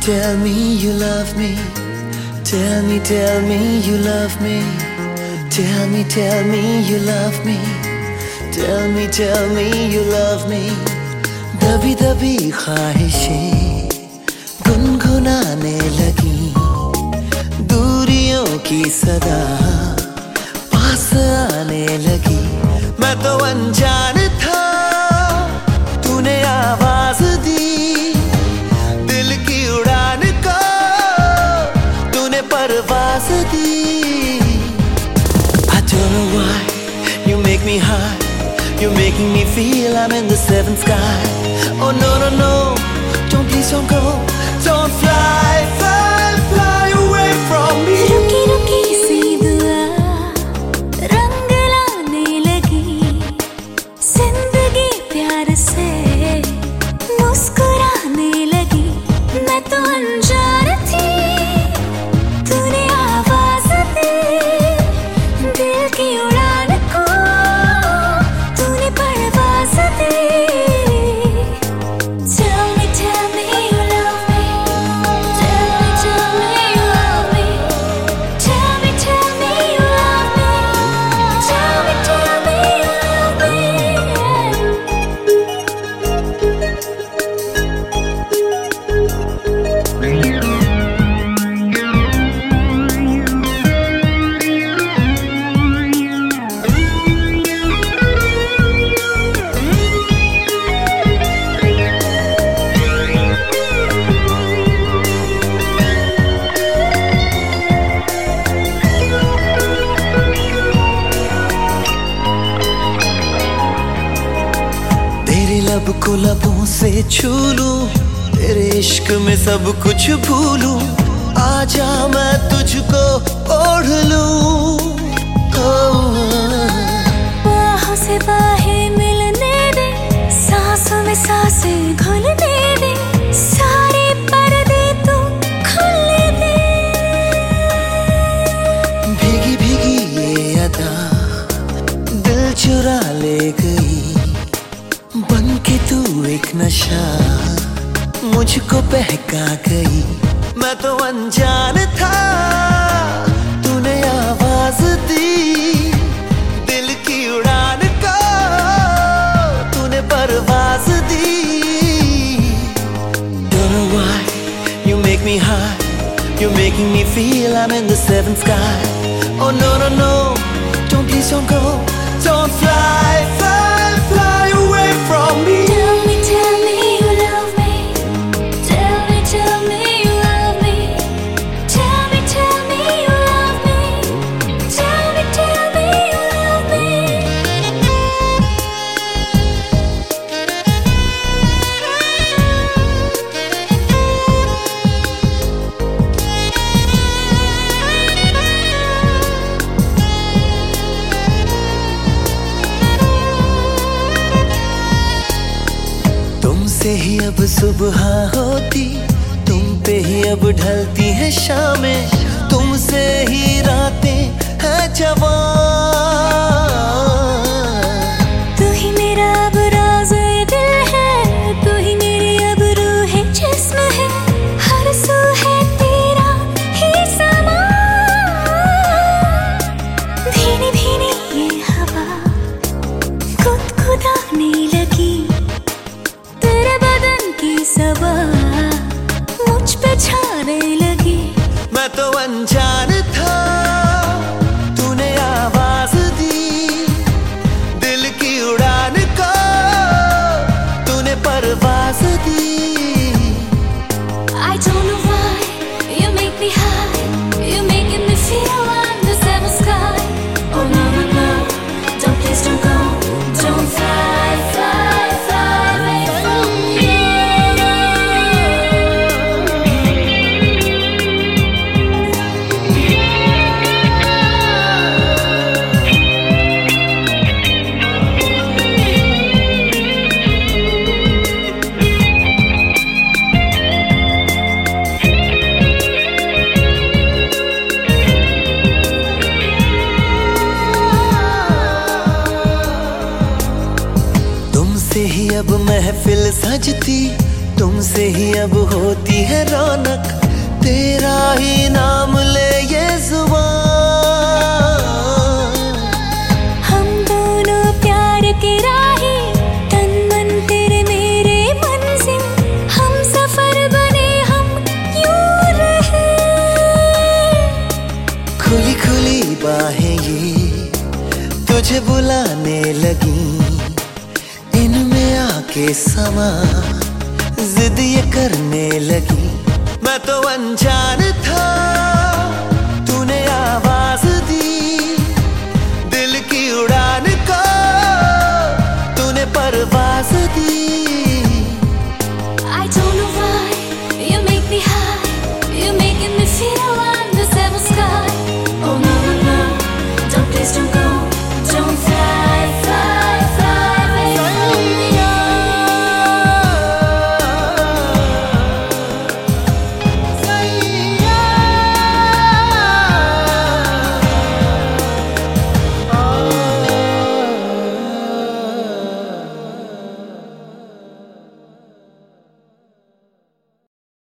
Tell me you love me. Tell me you love me. Tell me you love me. Tell me you love me. दबी दबी ख्वाहिशें गुनगुनाने लगी, दूरियों की सदा पास आने लगी। मैं तो अनजान था, तूने आवाज दी, दिल की उड़ान को तूने परवाज दी। I don't know why you make me high, you're making me feel I'm in the seventh sky. Oh no no no, don't please don't go, don't fly, fly, fly away from me. रुकी रुकी सी दुआ रंग लाने लगी, जिंदगी प्यार से मुस्कुराने लगी। मैं तो अनजान थी, तूने आवाज दी, दिल की उड़ान को तूने परवाज दी। Tell me you love me. Tell me you love me. Tell me you love me. Tell me you love me. तेरे लब को लबों से छू लूं, तेरे इश्क में सब कुछ भूलूं। आजा मैं तुझको ओढ़ लूं। बाहों से बाहें मिलने दे, सांसों में सांसें घुलने दे, सारे पर्दे तू खुलने दे। भीगी भीगी ये अदा दिल चुरा ले गई, बन के तू एक नशा मुझको बहका गई। मैं तो अनजान था, तूने आवाज दी, दिल की उड़ान को तूने परवाज दी। Don't know why you make me high, you're making me feel I'm in the seventh sky. Oh no no no, don't please don't go, don't fly, fly, fly away from me. Tell me you love me. Tell me you love me. Tell me you love me. Tell me you love me. तुमसे ही अब सुबह होती, तुम पे ही अब ढलती है शामें, तुमसे ही रातें हैं जवान। तू ही मेरा अब राज़ दिल है, तू ही मेरी अब रूह जिस्म है, हर सू है तेरा ही सामान। धीमी धीमी ये हवा गुदगुदाने लगी, तेरे बदन की सबा मुझ पे छाने लगी। मैं तो अनजान था, तूने आवाज दी, दिल की उड़ान को तूने परवाज दी। I don't know why you make me high, you're making me feel I'm the seventh sky. Oh no no no, don't please don't go, don't fly, fly, fly away from me. तुमसे ही अब महफिल सजती, तुमसे ही अब होती है रौनक, तेरा ही नाम ले ये जुबान। हम दोनों प्यार के राही, तन मन तेरे मेरे मंजिल, हम सफर बने हम यूं रहे। खुली खुली बाहें ये तुझे बुलाने लगी, इनमें आके समा जिद ये करने लगी। मैं तो अनजान था